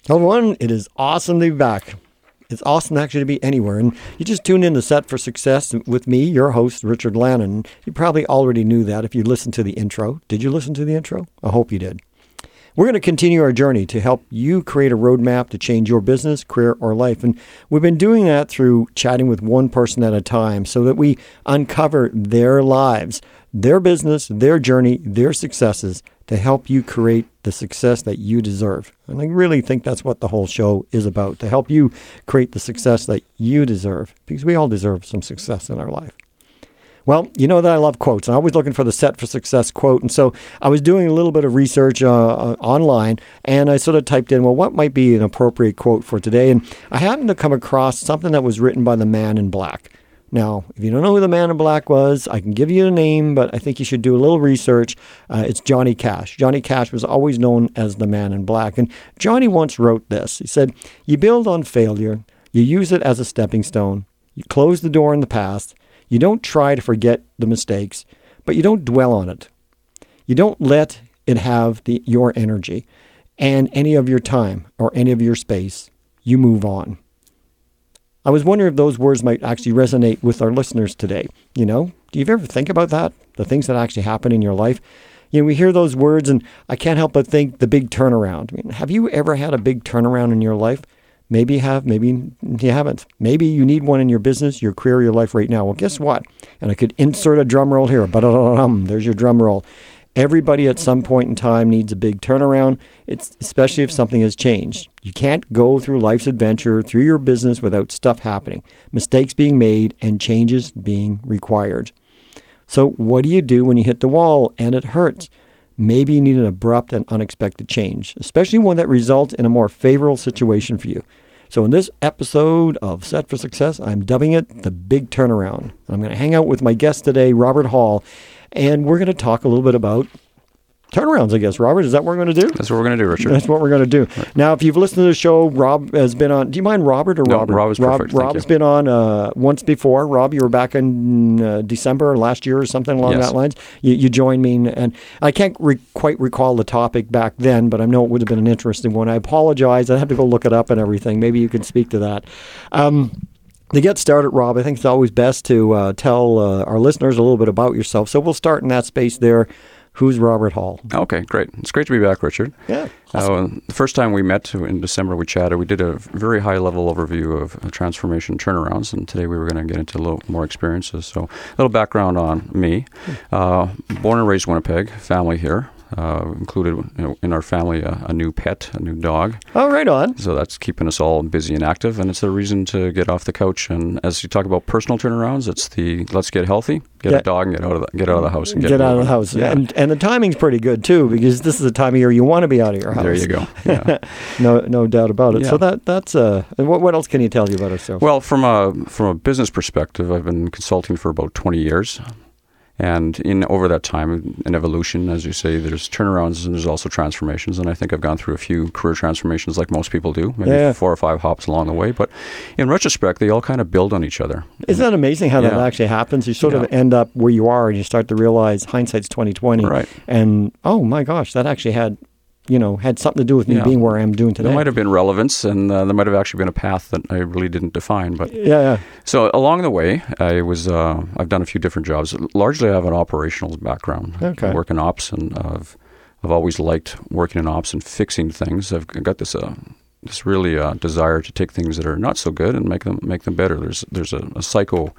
Hello, everyone. It is awesome to be back. It's awesome actually to be anywhere. And you just tuned in to Set for Success with me, your host, Richard Lannon. You probably already knew that if you listened to the intro. Did you listen to the intro? I hope you did. We're going to continue our journey to help you create a roadmap to change your business, career, or life. And we've been doing that through chatting with one person at a time so that we uncover their lives, their business, their journey, their successes to help you create the success that you deserve. And I really think that's what the whole show is about, to help you create the success that you deserve, because we all deserve some success in our life. Well, you know that I love quotes. I'm always looking for the Set for Success quote. And so I was doing a little bit of research online, and I sort of typed in, well, what might be an appropriate quote for today? And I happened to come across something that was written by the Man in Black. Now, if you don't know who the Man in Black was, I can give you the name, but I think you should do a little research. It's Johnny Cash. Johnny Cash was always known as the Man in Black. And Johnny once wrote this. He said, "You build on failure. You use it as a stepping stone. You close the door in the past. You don't try to forget the mistakes, but you don't dwell on it. You don't let it have your energy and any of your time or any of your space. You move on." I was wondering if those words might actually resonate with our listeners today. You know, do you ever think about that? The things that actually happen in your life? You know, we hear those words and I can't help but think the big turnaround. I mean, have you ever had a big turnaround in your life? Maybe you have, maybe you haven't. Maybe you need one in your business, your career, your life right now. Well, guess what? And I could insert a drum roll here. There's your drum roll. Everybody at some point in time needs a big turnaround, especially if something has changed. You can't go through life's adventure, through your business without stuff happening, mistakes being made, and changes being required. So what do you do when you hit the wall and it hurts? Maybe you need an abrupt and unexpected change, especially one that results in a more favorable situation for you. So in this episode of Set for Success, I'm dubbing it The Big Turnaround. I'm going to hang out with my guest today, Robert Hall, and we're going to talk a little bit about turnarounds, I guess. Robert, is that what we're going to do? That's what we're going to do, Richard. That's what we're going to do. Right. Now, if you've listened to the show, Rob has been on. Do you mind Robert or Robert? No, Rob is perfect. Rob's been on once before. Rob, you were back in December last year or something along that lines. You joined me, and I can't quite recall the topic back then, but I know it would have been an interesting one. I apologize. I have to go look it up and everything. Maybe you can speak to that. To get started, Rob, I think it's always best to tell our listeners a little bit about yourself. So we'll start in that space there. Who's Robert Hall? Okay, great. It's great to be back, Richard. Yeah. Awesome. The first time we met in December, we chatted. We did a very high-level overview of transformation turnarounds, and today we were going to get into a little more experiences. So a little background on me. Born and raised Winnipeg, family here. Included in our family a new pet, a new dog. Oh, right on. So that's keeping us all busy and active, and it's a reason to get off the couch. And as you talk about personal turnarounds, it's the let's get healthy, get a dog, and get out of the house, and get out of the house. Yeah. And the timing's pretty good too, because this is the time of year you want to be out of your house. There you go. Yeah. no doubt about it. Yeah. So that's what else can you tell you about yourself? Well, from a business perspective, I've been consulting for about 20 years. And over that time, in evolution, as you say, there's turnarounds and there's also transformations. And I think I've gone through a few career transformations like most people do, maybe 4 or 5 hops along the way. But in retrospect, they all kind of build on each other. Isn't that amazing how that actually happens? You sort of end up where you are and you start to realize hindsight's 20/20. Right. And, oh my gosh, that actually had something to do with me being where I am doing today. There might have been relevance, and there might have actually been a path that I really didn't define. But So along the way, I've done a few different jobs. Largely, I have an operational background. Okay. I work in ops, and I've always liked working in ops and fixing things. I've got this really desire to take things that are not so good and make them better. There's a psycho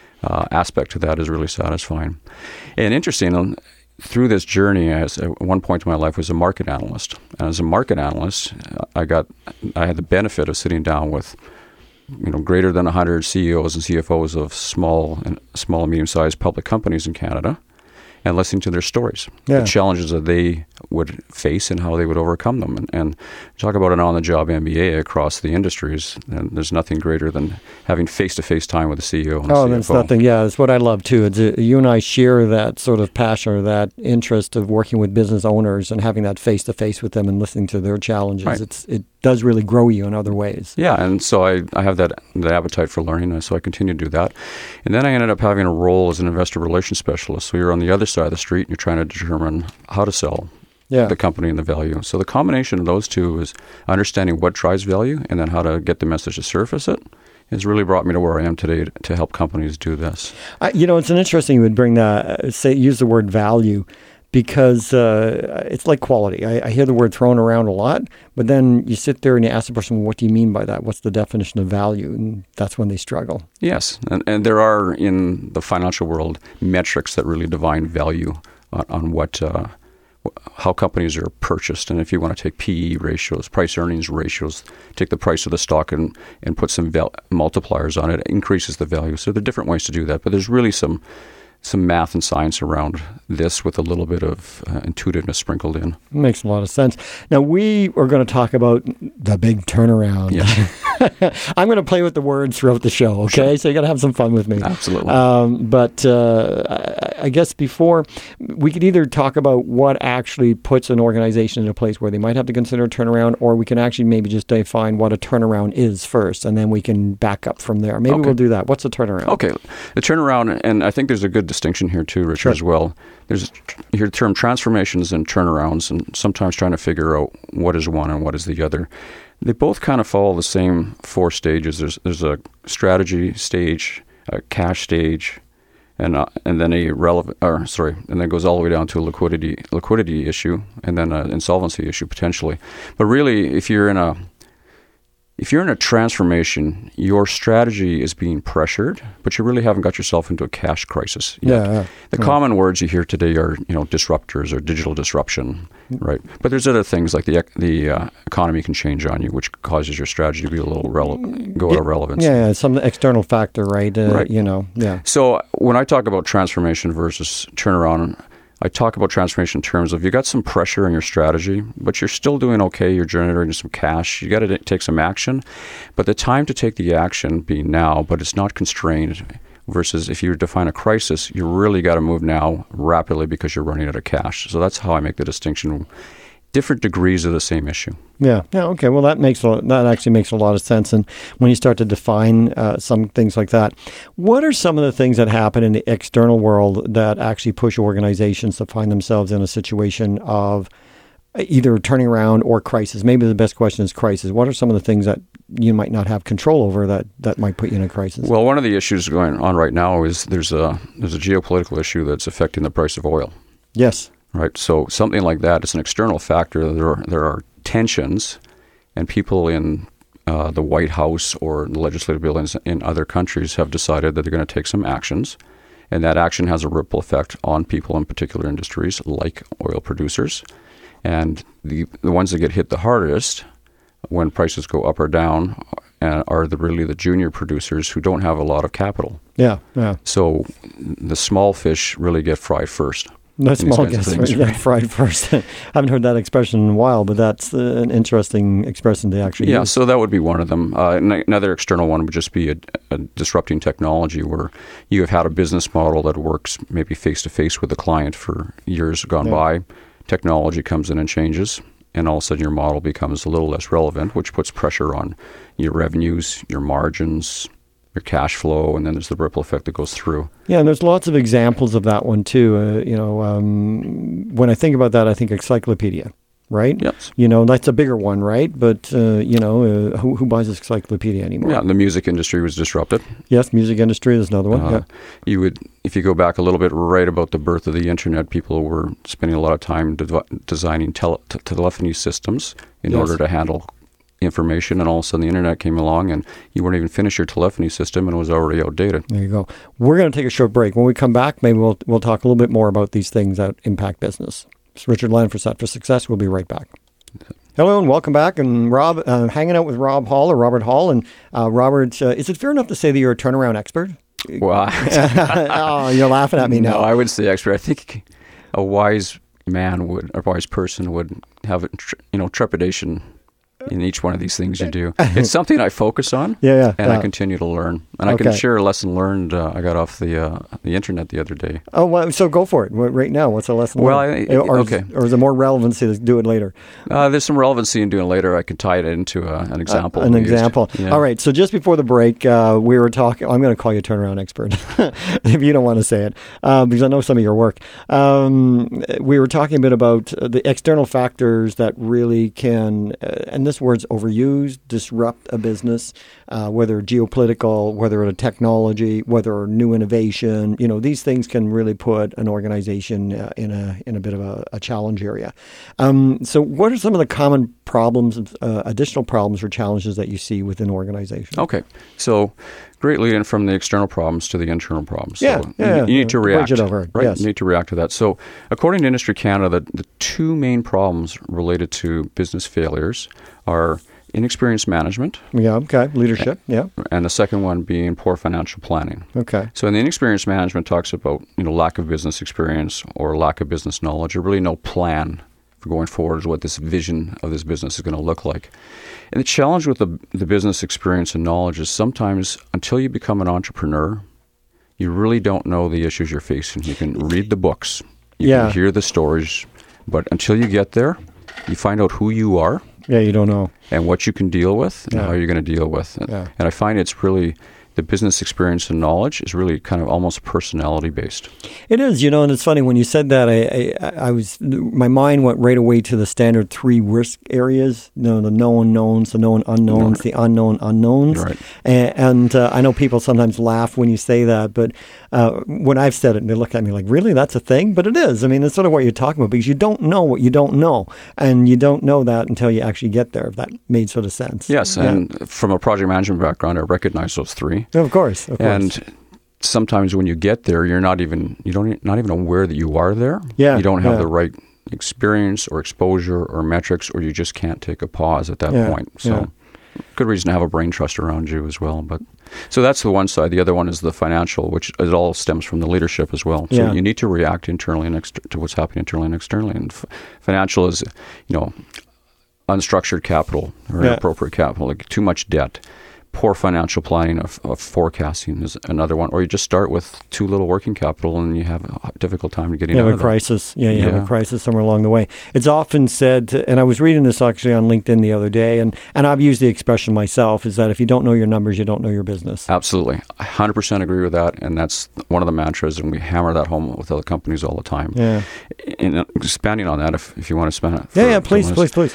aspect to that is really satisfying. And interesting. Through this journey, at one point in my life, was a market analyst. And as a market analyst, I had the benefit of sitting down with, greater than 100 CEOs and CFOs of small and medium-sized public companies in Canada, and listening to their stories, the challenges that they would face and how they would overcome them. And talk about an on-the-job MBA across the industries, and there's nothing greater than having face-to-face time with the CEO and the CFO. That's nothing. Yeah, that's what I love too. You and I share that sort of passion or that interest of working with business owners and having that face-to-face with them and listening to their challenges. Right. It does really grow you in other ways. Yeah, and so I have that appetite for learning, so I continue to do that. And then I ended up having a role as an investor relations specialist. So you're on the other side of the street, and you're trying to determine how to sell the company and the value. So the combination of those two is understanding what drives value and then how to get the message to surface it has really brought me to where I am today to help companies do this. It's an interesting you would bring that, use the word value, because it's like quality. I hear the word thrown around a lot, but then you sit there and you ask the person, what do you mean by that? What's the definition of value? And that's when they struggle. Yes, and there are in the financial world metrics that really define value on what how companies are purchased. And if you want to take PE ratios, price earnings ratios, take the price of the stock and put some multipliers on it, it increases the value. So there are different ways to do that, but there's really some math and science around this with a little bit of intuitiveness sprinkled in. Makes a lot of sense. Now, we are going to talk about the big turnaround. Yeah. I'm going to play with the words throughout the show, okay? Sure. So you got to have some fun with me. Absolutely. But I guess before, we could either talk about what actually puts an organization in a place where they might have to consider a turnaround, or we can actually maybe just define what a turnaround is first, and then we can back up from there. Maybe we'll do that. What's a turnaround? Okay. The turnaround, and I think there's a good distinction here too, Richard, as well. There's you hear the term transformations and turnarounds, and sometimes trying to figure out what is one and what is the other. They both kind of follow the same 4 stages. There's a strategy stage, a cash stage, and then a and then it goes all the way down to a liquidity issue, and then an insolvency issue potentially. But really, if you're in a transformation, your strategy is being pressured, but you really haven't got yourself into a cash crisis yet. The common words you hear today are, disruptors or digital disruption, right? But there's other things like the economy can change on you, which causes your strategy to be a little go out of relevance. Yeah, some external factor, right? Right. So when I talk about transformation versus turnaround, I talk about transformation in terms of you got some pressure in your strategy, but you're still doing okay. You're generating some cash. You got to take some action, but the time to take the action be now, but it's not constrained. Versus if you define a crisis, you really got to move now rapidly because you're running out of cash. So that's how I make the distinction. Different degrees of the same issue. Yeah. Okay. Well, that actually makes a lot of sense. And when you start to define some things like that, what are some of the things that happen in the external world that actually push organizations to find themselves in a situation of either turning around or crisis? Maybe the best question is crisis. What are some of the things that you might not have control over that might put you in a crisis? Well, one of the issues going on right now is there's a geopolitical issue that's affecting the price of oil. Yes. Right, so something like that is an external factor. There are tensions, and people in the White House or the legislative buildings in other countries have decided that they're going to take some actions, and that action has a ripple effect on people in particular industries like oil producers. And the ones that get hit the hardest when prices go up or down are really the junior producers who don't have a lot of capital. Yeah. So the small fish really get fried first. The small guys get fried first. I haven't heard that expression in a while, but that's an interesting expression to actually use. Yeah, so that would be one of them. Another external one would just be a disrupting technology where you have had a business model that works maybe face-to-face with the client for years gone by. Technology comes in and changes, and all of a sudden your model becomes a little less relevant, which puts pressure on your revenues, your margins, your cash flow, and then there's the ripple effect that goes through. Yeah, and there's lots of examples of that one too. When I think about that, I think encyclopedia, right? Yes. That's a bigger one, right? But who buys this encyclopedia anymore? Yeah, the music industry was disrupted. Yes, music industry is another one. You would, if you go back a little bit, right about the birth of the internet, people were spending a lot of time designing telephony systems in order to handle information, and all of a sudden the internet came along and you weren't even finished your telephony system and it was already outdated. There you go. We're going to take a short break. When we come back, maybe we'll talk a little bit more about these things that impact business. It's Richard Lannon for Set for Success. We'll be right back. Hello and welcome back. And Rob, hanging out with Robert Hall. And Robert, is it fair enough to say that you're a turnaround expert? Well, oh, you're laughing at me now. No, I would say expert. I think a wise person would have, trepidation in each one of these things you do. It's something I focus on, and I continue to learn. And I can share a lesson learned I got off the internet the other day. Oh, well, so go for it. Right now, what's a lesson learned? Or is there more relevancy to do it later? There's some relevancy in doing it later. I can tie it into an example. An example. Yeah. All right. So just before the break, we were talking. I'm going to call you a turnaround expert if you don't want to say it, because I know some of your work. We were talking a bit about the external factors that really can, and this word's overused, disrupt a business, whether geopolitical, whether a technology, whether new innovation. These things can really put an organization in a bit of a challenge area. So what are some of the common problems, additional problems or challenges that you see within organizations? Okay. So great lead in from the external problems to the internal problems. You need to react. Bridge it over. Right? Yes. You need to react to that. So according to Industry Canada, the two main problems related to business failures are inexperienced management. Leadership. And the second one being poor financial planning. Okay. So in the inexperienced management talks about lack of business experience or lack of business knowledge, or really no plan for going forward is what this vision of this business is going to look like. And the challenge with the business experience and knowledge is sometimes until you become an entrepreneur, you really don't know the issues you're facing. You can read the books, you can hear the stories, but until you get there, you find out who you are. Yeah, you don't know. And what you can deal with and how you're going to deal with it. Yeah. And I find it's really, the business experience and knowledge is really kind of almost personality based. It is, and it's funny when you said that. My mind went right away to the standard 3 risk areas. The known knowns, the known unknowns, the unknown unknowns. Right. And I know people sometimes laugh when you say that, but when I've said it, they look at me like, "Really, that's a thing?" But it is. I mean, it's sort of what you're talking about because you don't know what you don't know, and you don't know that until you actually get there. If that made sort of sense. Yes, and from a project management background, I recognize those 3. Of course. And sometimes when you get there, you're not even aware that you are there. Yeah, you don't have the right experience or exposure or metrics, or you just can't take a pause at that point. So, good reason to have a brain trust around you as well. But so that's the one side. The other one is the financial, which it all stems from the leadership as well. So you need to react internally and to what's happening internally and externally. And financial is, unstructured capital or inappropriate capital, like too much debt. Poor financial planning of forecasting is another one. Or you just start with too little working capital and you have a difficult time getting out of it. Crisis. You have a crisis somewhere along the way. It's often said, and I was reading this actually on LinkedIn the other day, and I've used the expression myself, is that if you don't know your numbers, you don't know your business. Absolutely. I 100% agree with that, and that's one of the mantras, and we hammer that home with other companies all the time. Yeah. And expanding on that, if you want to spend it. Please.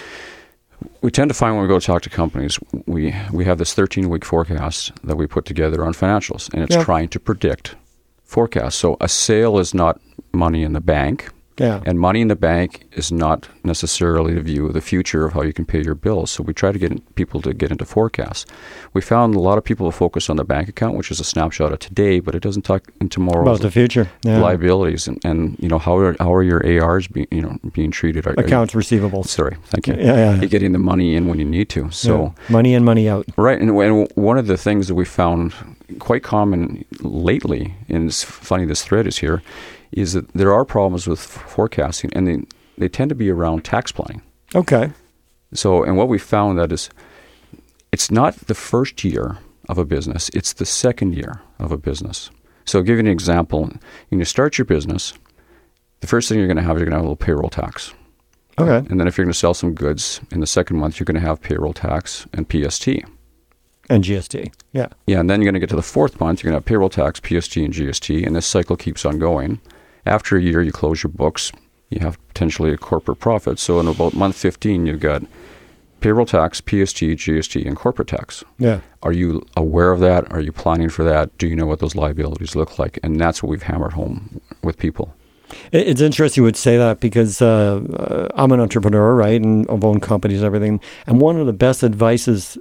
We tend to find when we go talk to companies, we have this 13-week forecast that we put together on financials, and it's trying to predict forecasts. So a sale is not money in the bank, and money in the bank is not necessarily the view of the future of how you can pay your bills. So we try to get people to get into forecasts. We found a lot of people focus on the bank account, which is a snapshot of today, but it doesn't talk in tomorrow's about the future liabilities and how are your ARs being treated? Accounts receivable. Sorry, thank you. You're getting the money in when you need to. So money in, money out. Right, and one of the things that we found quite common lately, and it's funny this thread is here, is that there are problems with forecasting, and they tend to be around tax planning. Okay. So, and what we found that is, it's not the first year of a business, it's the second year of a business. So I'll give you an example. When you start your business, the first thing you're going to have a little payroll tax. Okay. And then if you're going to sell some goods, in the second month, you're going to have payroll tax and PST. And GST, Yeah, and then you're going to get to the fourth month, you're going to have payroll tax, PST, and GST, and this cycle keeps on going. After a year, you close your books, you have potentially a corporate profit. So in about month 15, you've got payroll tax, PST, GST, and corporate tax. Yeah. Are you aware of that? Are you planning for that? Do you know what those liabilities look like? And that's what we've hammered home with people. It's interesting you would say that because I'm an entrepreneur, right, and I've owned companies and everything. And one of the best advice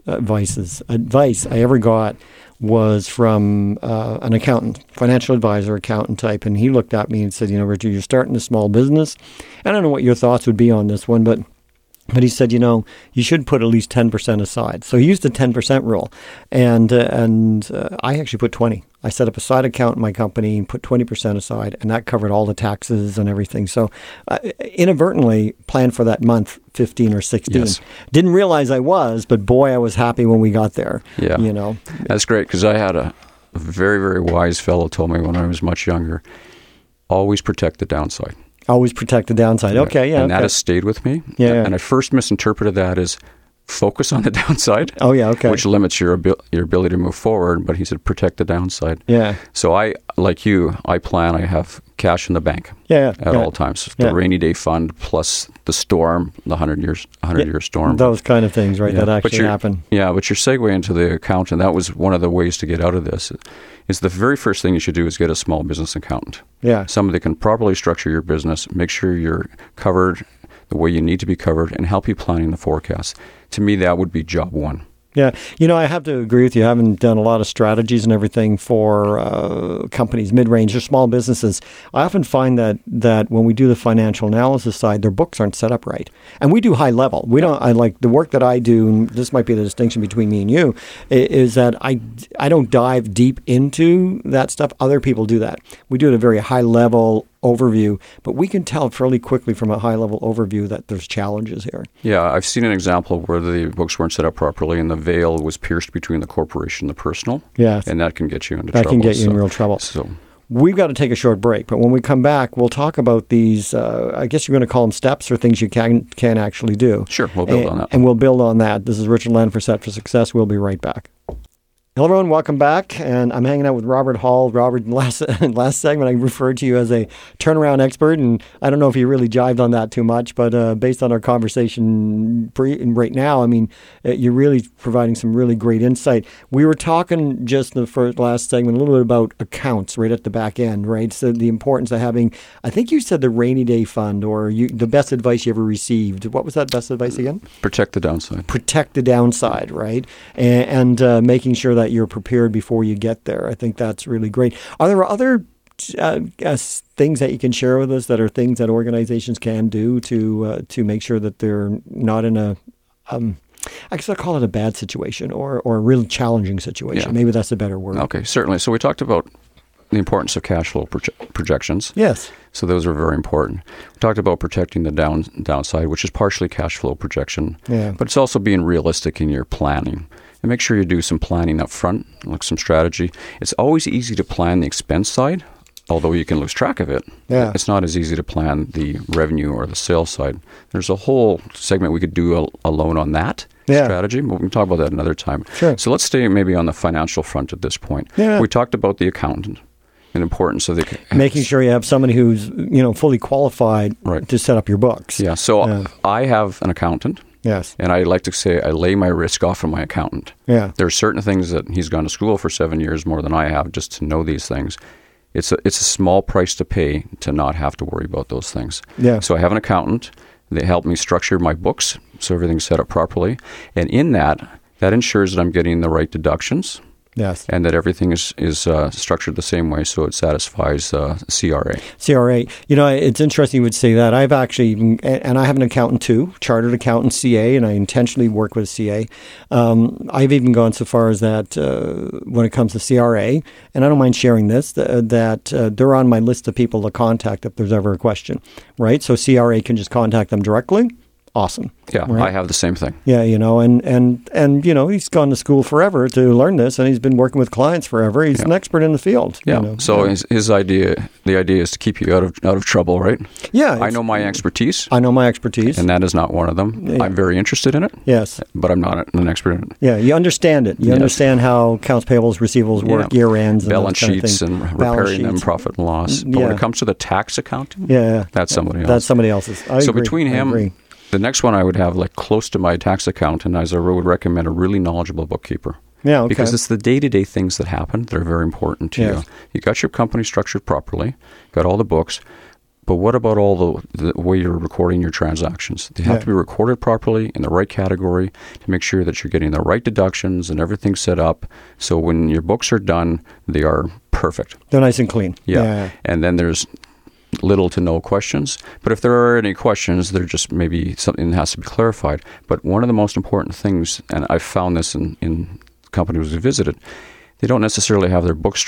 I ever got was from an accountant, financial advisor, accountant type. And he looked at me and said, Richard, you're starting a small business. I don't know what your thoughts would be on this one, but But he said, you should put at least 10% aside. So he used the 10% rule. And I actually put 20. I set up a side account in my company and put 20% aside, and that covered all the taxes and everything. So inadvertently planned for that month, 15 or 16. Yes. Didn't realize I was, but boy, I was happy when we got there. Yeah. That's great, because I had a very, very wise fellow told me when I was much younger, always protect the downside. Always protect the downside. Okay, yeah. And that has stayed with me. Yeah. And I first misinterpreted that as focus on the downside. Oh, yeah, okay. Which limits your ability to move forward. But he said protect the downside. Yeah. So I have cash in the bank at all times. The rainy day fund plus the storm, the 100-year storm. Those kind of things, right, that actually happen. Yeah, but your segue into the accountant, that was one of the ways to get out of this, is the very first thing you should do is get a small business accountant. Yeah. Somebody that can properly structure your business, make sure you're covered the way you need to be covered, and help you planning the forecast. To me, that would be job one. Yeah. I have to agree with you. I haven't done a lot of strategies and everything for companies, mid-range or small businesses. I often find that when we do the financial analysis side, their books aren't set up right. And we do high level. I like the work that I do, and this might be the distinction between me and you, is that I don't dive deep into that stuff. Other people do that. We do it at a very high level overview, but we can tell fairly quickly from a high-level overview that there's challenges here. Yeah, I've seen an example where the books weren't set up properly and the veil was pierced between the corporation and the personal. Yeah. And that can get you into trouble. That can get you in real trouble. So we've got to take a short break, but when we come back, we'll talk about these, I guess you're going to call them steps or things you can actually do. Sure, we'll build on that. And we'll build on that. This is Richard Land for Set for Success. We'll be right back. Hello, everyone. Welcome back. And I'm hanging out with Robert Hall. Robert, in last segment, I referred to you as a turnaround expert. And I don't know if you really jived on that too much, but based on our conversation right now, I mean, you're really providing some really great insight. We were talking just in the last segment a little bit about accounts right at the back end, right? So the importance of having, I think you said the rainy day fund or the best advice you ever received. What was that best advice again? Protect the downside. Protect the downside, right? And making sure that you're prepared before you get there. I think that's really great. Are there other things that you can share with us that are things that organizations can do to make sure that they're not in a I guess I'll call it a bad situation or a really challenging situation. Yeah. Maybe that's a better word. Okay, certainly. So we talked about the importance of cash flow projections. Yes. So those are very important. We talked about protecting the downside, which is partially cash flow projection. Yeah. But it's also being realistic in your planning. And make sure you do some planning up front, like some strategy. It's always easy to plan the expense side, although you can lose track of it. Yeah. It's not as easy to plan the revenue or the sales side. There's a whole segment we could do alone on that strategy, but we can talk about that another time. Sure. So let's stay maybe on the financial front at this point. Yeah. We talked about the accountant and importance of making sure you have somebody who's fully qualified to set up your books. Yeah. So I have an accountant. Yes. And I like to say I lay my risk off of my accountant. Yeah. There are certain things that he's gone to school for 7 years more than I have just to know these things. It's a small price to pay to not have to worry about those things. Yeah. So I have an accountant. They help me structure my books so everything's set up properly. And in that ensures that I'm getting the right deductions. Yes. And that everything is structured the same way so it satisfies CRA. CRA. It's interesting you would say that. I've actually, and I have an accountant too, chartered accountant, CA, and I intentionally work with CA. I've even gone so far as that when it comes to CRA, and I don't mind sharing this, that they're on my list of people to contact if there's ever a question, right? So CRA can just contact them directly. Awesome. Yeah, right? I have the same thing. Yeah, and he's gone to school forever to learn this, and he's been working with clients forever. He's an expert in the field. Yeah. So his idea, the idea is to keep you out of trouble, right? Yeah. I know my expertise. And that is not one of them. Yeah. I'm very interested in it. Yes. But I'm not an expert in it. Yeah, you understand it. You understand how accounts payables, receivables work, year ends, and balance sheets and repairing them, profit and loss. But when it comes to the tax accounting, that's somebody else. That's somebody else's. I agree. Between him. The next one I would have close to my tax accountant, as I would recommend a really knowledgeable bookkeeper. Yeah, okay. Because it's the day-to-day things that happen that are very important to you. You got your company structured properly, got all the books, but what about all the way you're recording your transactions? They have to be recorded properly in the right category to make sure that you're getting the right deductions and everything's set up. So when your books are done, they are perfect. They're nice and clean. Yeah. And then there's little to no questions. But if there are any questions, they're just maybe something that has to be clarified. But one of the most important things, and I've found this in companies we visited, they don't necessarily have their books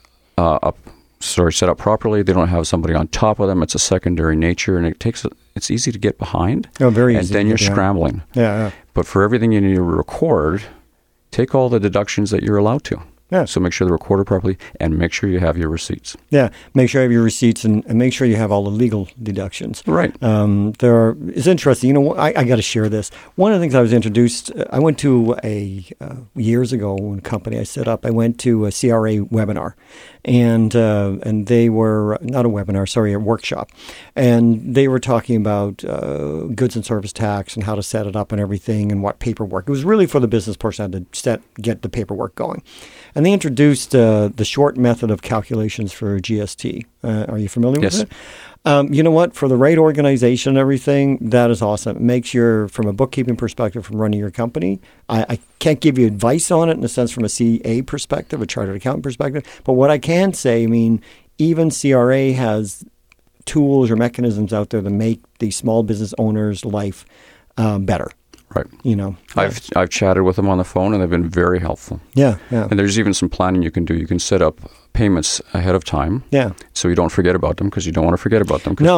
set up properly. They don't have somebody on top of them. It's a secondary nature, and it's easy to get behind. Oh, very easy. And then you're scrambling. Yeah. But for everything you need to record, take all the deductions that you're allowed to. Yeah. So make sure they're recorded properly, and make sure you have your receipts. Yeah, make sure you have your receipts, and make sure you have all the legal deductions. Right. It's interesting. You know, I got to share this. One of the things I was introduced, I went to years ago when a company I set up, I went to a CRA webinar, and they were, not a webinar, sorry, a workshop. And they were talking about goods and service tax and how to set it up and everything and what paperwork. It was really for the business person to get the paperwork going. And they introduced the short method of calculations for GST. Are you familiar with it? You know what? For the right organization and everything, that is awesome. It makes from a bookkeeping perspective, from running your company, I can't give you advice on it in a sense from a CA perspective, a chartered accountant perspective. But what I can say, I mean, even CRA has tools or mechanisms out there to make the small business owner's life better. Right. You know, I've chatted with them on the phone, and they've been very helpful. Yeah. And there's even some planning you can do. You can set up payments ahead of time. Yeah. So you don't forget about them, because you don't want to forget about them. No.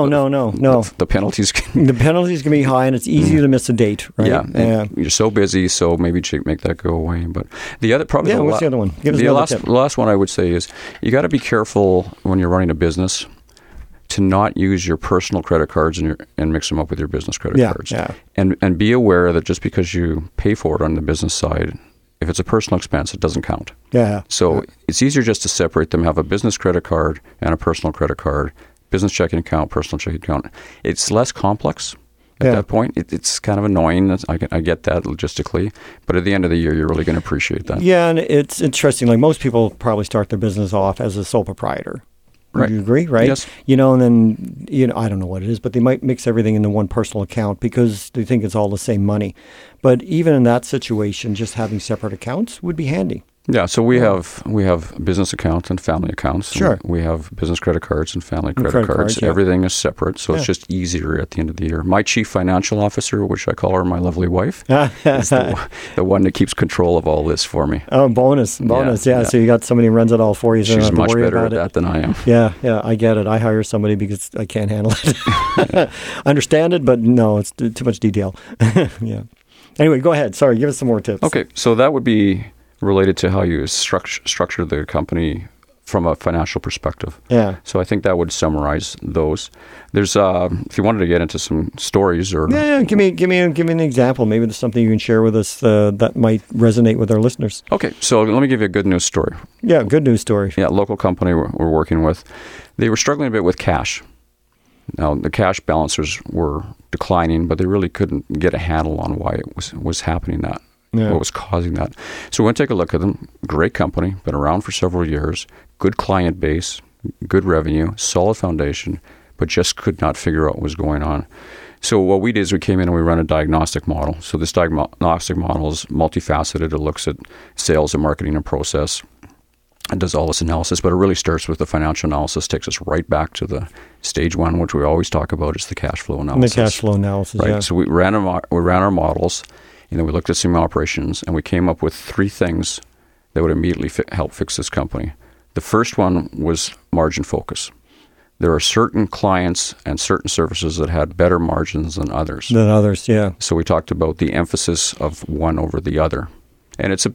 The penalties. The penalties can be high, and it's easy to miss a date, right? Yeah. You're so busy, so maybe make that go away. But the other probably what's the other one? Give us the last one I would say is you got to be careful when you're running a business to not use your personal credit cards and mix them up with your business credit cards. Yeah. And be aware that just because you pay for it on the business side, if it's a personal expense, it doesn't count. Yeah. So it's easier just to separate them, have a business credit card and a personal credit card, business checking account, personal checking account. It's less complex at that point. It's kind of annoying. I get that logistically. But at the end of the year, you're really going to appreciate that. Yeah, and it's interesting. Like most people probably start their business off as a sole proprietor. Right. You agree, right? Yes. You know, and then, I don't know what it is, but they might mix everything into one personal account because they think it's all the same money. But even in that situation, just having separate accounts would be handy. Yeah, so we have business accounts and family accounts. Sure. We have business credit cards and family credit cards. Yeah. Everything is separate, so it's just easier at the end of the year. My chief financial officer, which I call her my lovely wife, is the one that keeps control of all this for me. Oh, bonus. Yeah. So you got somebody who runs it all for you. So She's you don't have much to worry better about at that than I am. Yeah, I get it. I hire somebody because I can't handle it. Understand it, but no, it's too much detail. Yeah. Anyway, go ahead. Sorry, give us some more tips. Okay, so that would be related to how you structure the company from a financial perspective. Yeah. So I think that would summarize those. There's if you wanted to get into some stories or give me an example. Maybe there's something you can share with us that might resonate with our listeners. Okay, so let me give you a good news story. Yeah, good news story. Yeah, local company we're working with. They were struggling a bit with cash. Now the cash balances were declining, but they really couldn't get a handle on why it was happening that. Yeah. What was causing that. So we went to take a look at them. Great company, been around for several years, good client base, good revenue, solid foundation, but just could not figure out what was going on. So what we did is we came in and we ran a diagnostic model. So this diagnostic model is multifaceted. It looks at sales and marketing and process. It does all this analysis, but it really starts with the financial analysis, takes us right back to the stage one, which we always talk about, is the cash flow analysis. The cash flow analysis, right? Yeah. So we ran our models. And then we looked at some operations, and we came up with 3 things that would immediately help fix this company. The first one was margin focus. There are certain clients and certain services that had better margins than others. Yeah. So we talked about the emphasis of one over the other. And it's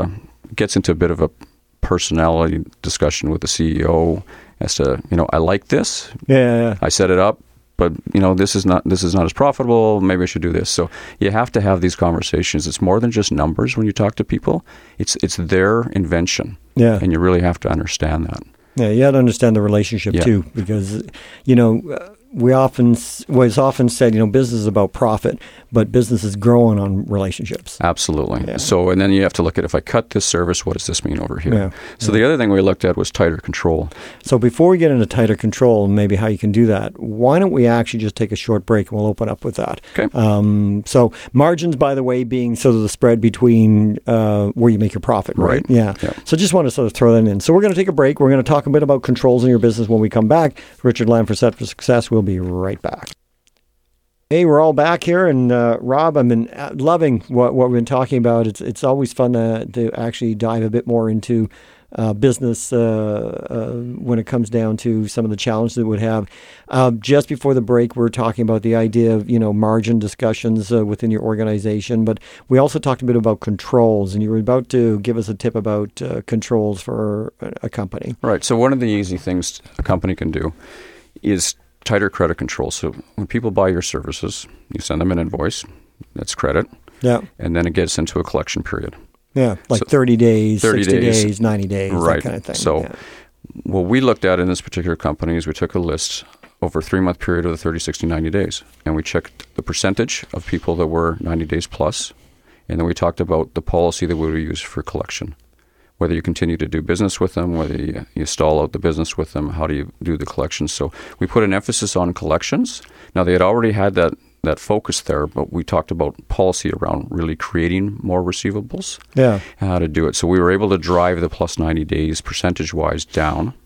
gets into a bit of a personality discussion with the CEO as to, I like this. Yeah. I set it up. But this is not as profitable. Maybe I should do this. So you have to have these conversations. It's more than just numbers when you talk to people. It's their invention. Yeah. And you really have to understand that. Yeah, you have to understand the relationship too, because was often said, business is about profit, but business is growing on relationships. Absolutely. Yeah. So, and then you have to look at, if I cut this service, what does this mean over here? Yeah. So the other thing we looked at was tighter control. So before we get into tighter control and maybe how you can do that, why don't we actually just take a short break and we'll open up with that. Okay. So margins, by the way, being sort of the spread between where you make your profit, right? Right. Yeah. So just want to sort of throw that in. So we're going to take a break. We're going to talk a bit about controls in your business when we come back. Richard Land for Set for Success. We'll be right back. Hey, we're all back here, and Rob, I've been loving what we've been talking about. It's always fun to actually dive a bit more into business when it comes down to some of the challenges it would have. Just before the break, we were talking about the idea of margin discussions within your organization, but we also talked a bit about controls, and you were about to give us a tip about controls for a company. Right. So one of the easy things a company can do is tighter credit control. So when people buy your services, you send them an invoice, that's credit, and then it gets into a collection period. Yeah, like so 30 days, 60 days, 90 days, right. That kind of thing. So what we looked at in this particular company is we took a list over a 3-month period of the 30, 60, 90 days, and we checked the percentage of people that were 90 days plus, and then we talked about the policy that we would use for collection. Whether you continue to do business with them, whether you stall out the business with them, how do you do the collections? So we put an emphasis on collections. Now, they had already had that focus there, but we talked about policy around really creating more receivables and how to do it. So we were able to drive the plus 90 days percentage-wise down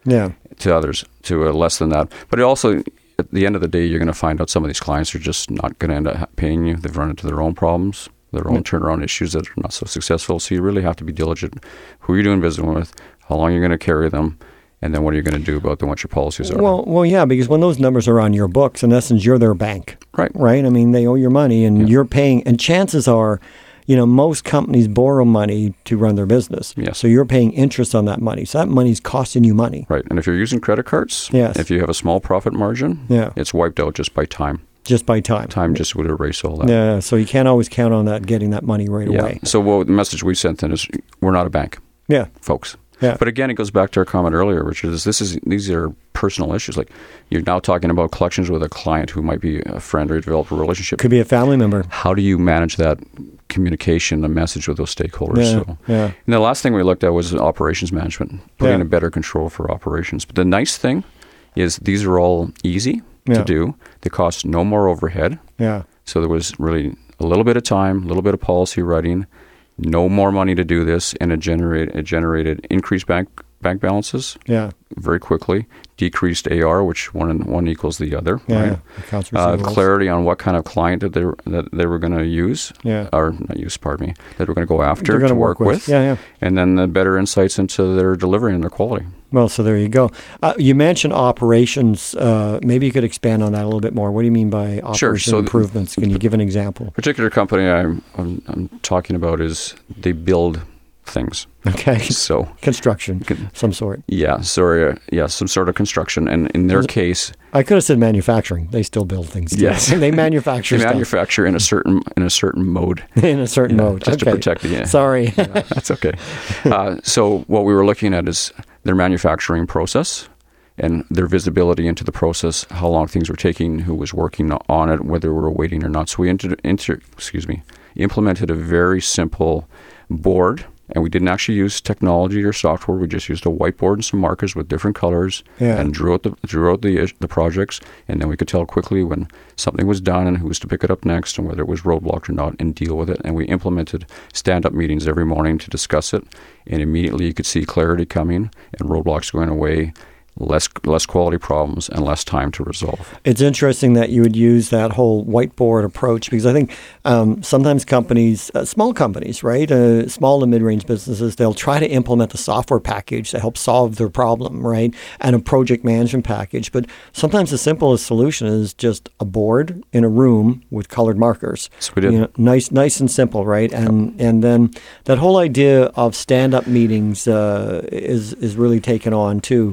to others, to less than that. But it also, at the end of the day, you're going to find out some of these clients are just not going to end up paying you. They've run into their own problems, their own turnaround issues that are not so successful. So you really have to be diligent. Who you're doing business with, how long you're going to carry them, and then what are you going to do about them, what your policies are. Well, yeah, because when those numbers are on your books, in essence, you're their bank. Right. I mean, they owe your money, and you're paying. And chances are, most companies borrow money to run their business. Yes. So you're paying interest on that money. So that money's costing you money. Right. And if you're using credit cards, if you have a small profit margin, it's wiped out just by time. Just by time. Time just would erase all that. Yeah, so you can't always count on that, getting that money right away. So the message we sent then is we're not a bank, folks. Yeah. But again, it goes back to our comment earlier, Richard, these are personal issues. Like you're now talking about collections with a client who might be a friend or develop a relationship. Could be a family member. How do you manage that communication, the message with those stakeholders? And the last thing we looked at was operations management, putting a better control for operations. But the nice thing is these are all easy to do. They cost no more overhead. Yeah. So there was really a little bit of time, a little bit of policy writing, no more money to do this, and it generated increased bank balances very quickly, decreased AR, which one equals the other. Right? Accounts receivables. Clarity on what kind of client that they were going to use, or not use, pardon me, that we're going to go after to work with. And then the better insights into their delivery and their quality. Well, so there you go. You mentioned operations. Maybe you could expand on that a little bit more. What do you mean by operation improvements? Can you give an example? Particular company I'm talking about is they build things. Okay. So construction, some sort. Yeah. Sorry. Some sort of construction. And in their case, I could have said manufacturing. They still build things. Yes. They manufacture. They manufacture in a certain mode. In a certain mode. Just to protect the. Sorry. That's okay. So what we were looking at is their manufacturing process and their visibility into the process, how long things were taking, who was working on it, whether we were waiting or not. So we implemented a very simple board. And we didn't actually use technology or software. We just used a whiteboard and some markers with different colors and drew out the projects. And then we could tell quickly when something was done and who was to pick it up next and whether it was roadblocked or not and deal with it. And we implemented stand-up meetings every morning to discuss it. And immediately you could see clarity coming and roadblocks going away, less quality problems, and less time to resolve. It's interesting that you would use that whole whiteboard approach because I think sometimes companies, small companies, right, small to mid-range businesses, they'll try to implement the software package to help solve their problem, right, and a project management package. But sometimes the simplest solution is just a board in a room with colored markers. So we did. Nice and simple, right? And then that whole idea of stand-up meetings is really taken on too.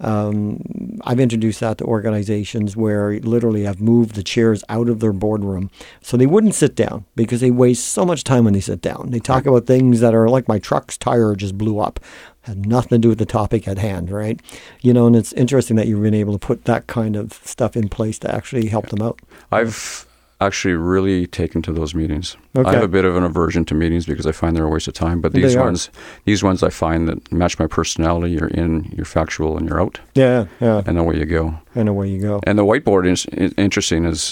I've introduced that to organizations where literally I've moved the chairs out of their boardroom so they wouldn't sit down because they waste so much time when they sit down. They talk about things that are like my truck's tire just blew up. had nothing to do with the topic at hand, right? And it's interesting that you've been able to put that kind of stuff in place to actually help them out. I've actually really taken to those meetings. Okay. I have a bit of an aversion to meetings because I find they're a waste of time. But these ones I find that match my personality. You're in, you're factual, and you're out. Yeah. And away you go. And away you go. And the whiteboard is interesting. Is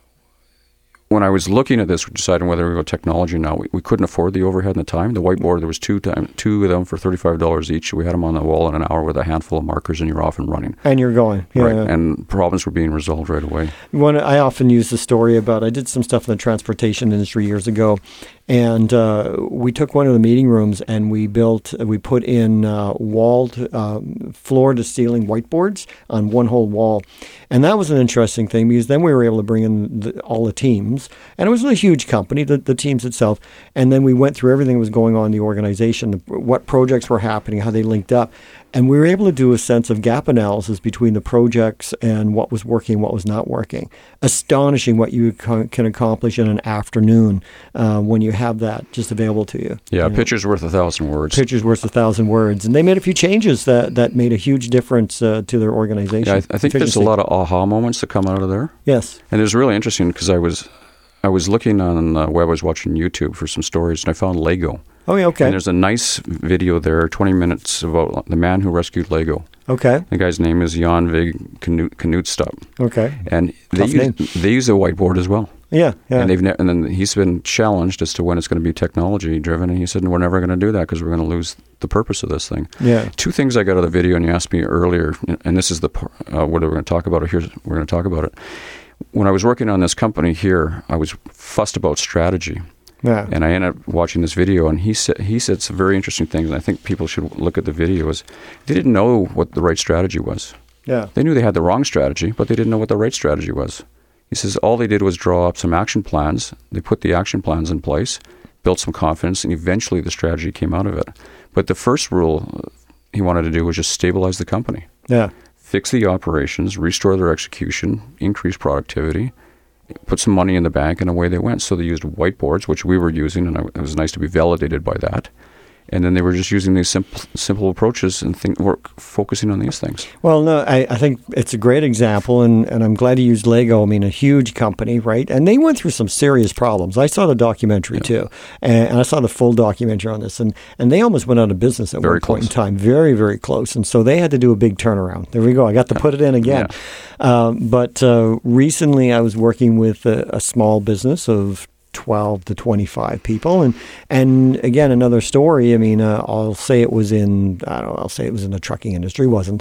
when I was looking at this, deciding whether we go technology now, we couldn't afford the overhead and the time. The whiteboard, there was two of them for $35 each. We had them on the wall in an hour with a handful of markers, and you're off and running. And you're going. Yeah, right. Yeah. And problems were being resolved right away. I often use the story about, I did some stuff in the transportation industry years ago, and we took one of the meeting rooms and we put in walled floor-to-ceiling whiteboards on one whole wall. And that was an interesting thing because then we were able to bring in all the teams. And it was a huge company, the teams itself. And then we went through everything that was going on in the organization, what projects were happening, how they linked up. And we were able to do a sense of gap analysis between the projects and what was working, what was not working. Astonishing what you can accomplish in an afternoon when you have that just available to you. Yeah, picture's worth 1,000 words. Picture's worth 1,000 words. And they made a few changes that made a huge difference to their organization. Yeah, I think there's a lot of aha moments that come out of there. Yes. And it was really interesting because I was looking on the web, I was watching YouTube for some stories, and I found Lego. Oh, yeah, okay. And there's a nice video there, 20 minutes, about the man who rescued Lego. Okay. The guy's name is Jan Vig Knutstad. Okay. And they use a whiteboard as well. Yeah. And and then he's been challenged as to when it's going to be technology driven, and he said, we're never going to do that because we're going to lose the purpose of this thing. Yeah. Two things I got out of the video, and you asked me earlier, and this is the whether we're going to talk about it here. We're going to talk about it. When I was working on this company here, I was fussed about strategy. Yeah. And I ended up watching this video, and he said some very interesting things, and I think people should look at the video. They didn't know what the right strategy was. Yeah. They knew they had the wrong strategy, but they didn't know what the right strategy was. He says all they did was draw up some action plans. They put the action plans in place, built some confidence, and eventually the strategy came out of it. But the first rule he wanted to do was just stabilize the company. Yeah. Fix the operations, restore their execution, increase productivity, put some money in the bank, and away they went. So they used whiteboards, which we were using, and it was nice to be validated by that. And then they were just using these simple approaches and focusing on these things. Well, no, I think it's a great example, and I'm glad you used Lego. I mean, a huge company, right? And they went through some serious problems. I saw the documentary too, and I saw the full documentary on this, and they almost went out of business at one point in time. Very, very close. And so they had to do a big turnaround. There we go. I got to put it in again. Yeah. But recently I was working with a small business of 12 to 25 people. And again, another story. I mean, I'll say it was in the trucking industry. Wasn't.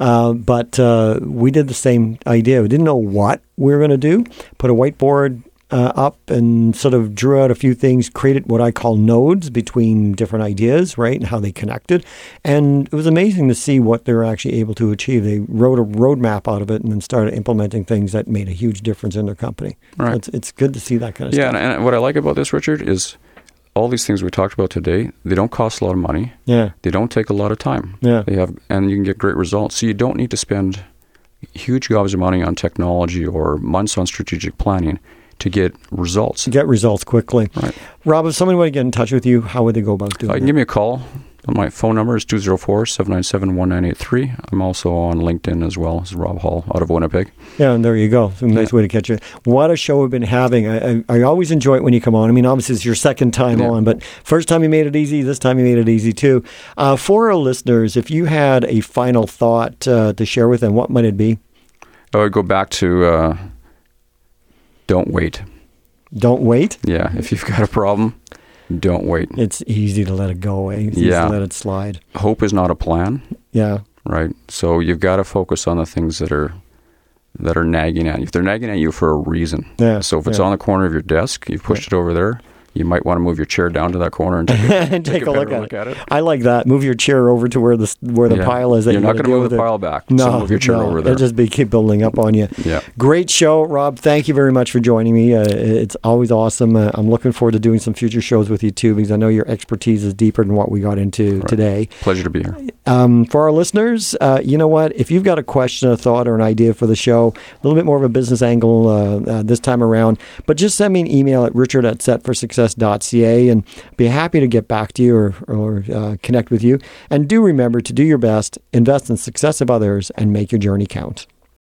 But we did the same idea. We didn't know what we were going to do. Put a whiteboard up and sort of drew out a few things, created what I call nodes between different ideas, right, and how they connected. And it was amazing to see what they were actually able to achieve. They wrote a roadmap out of it and then started implementing things that made a huge difference in their company. Right. So it's good to see that kind of stuff. Yeah, and what I like about this, Richard, is all these things we talked about today, they don't cost a lot of money. Yeah. They don't take a lot of time. Yeah. And you can get great results. So you don't need to spend huge gobs of money on technology or months on strategic planning to get results. Get results quickly. Right. Rob, if somebody wanted to get in touch with you, how would they go about doing that? Give me a call. My phone number is 204-797-1983. I'm also on LinkedIn as well. This is Rob Hall out of Winnipeg. Yeah, and there you go. It's a nice way to catch you. What a show we've been having. I always enjoy it when you come on. I mean, obviously it's your second time on, but first time you made it easy, this time you made it easy too. For our listeners, if you had a final thought to share with them, what might it be? I would go back to don't wait. Don't wait? Yeah, if you've got a problem, don't wait. It's easy to let it go away. It's easy to let it slide. Hope is not a plan. Yeah. Right? So you've got to focus on the things that are nagging at you. If they're nagging at you for a reason. Yeah. So if it's on the corner of your desk, you've pushed it over there, you might want to move your chair down to that corner and take a look at it. I like that. Move your chair over to where the pile is. That You're not going to move the pile back. No, so move your chair over there. It'll just keep building up on you. Yeah. Great show, Rob. Thank you very much for joining me. It's always awesome. I'm looking forward to doing some future shows with you too, because I know your expertise is deeper than what we got into today. Pleasure to be here. For our listeners, you know what? If you've got a question, a thought, or an idea for the show, a little bit more of a business angle this time around, but just send me an email at richard@setforsuccess.com. success.ca, and be happy to get back to you or connect with you. And do remember to do your best, invest in the success of others, and make your journey count.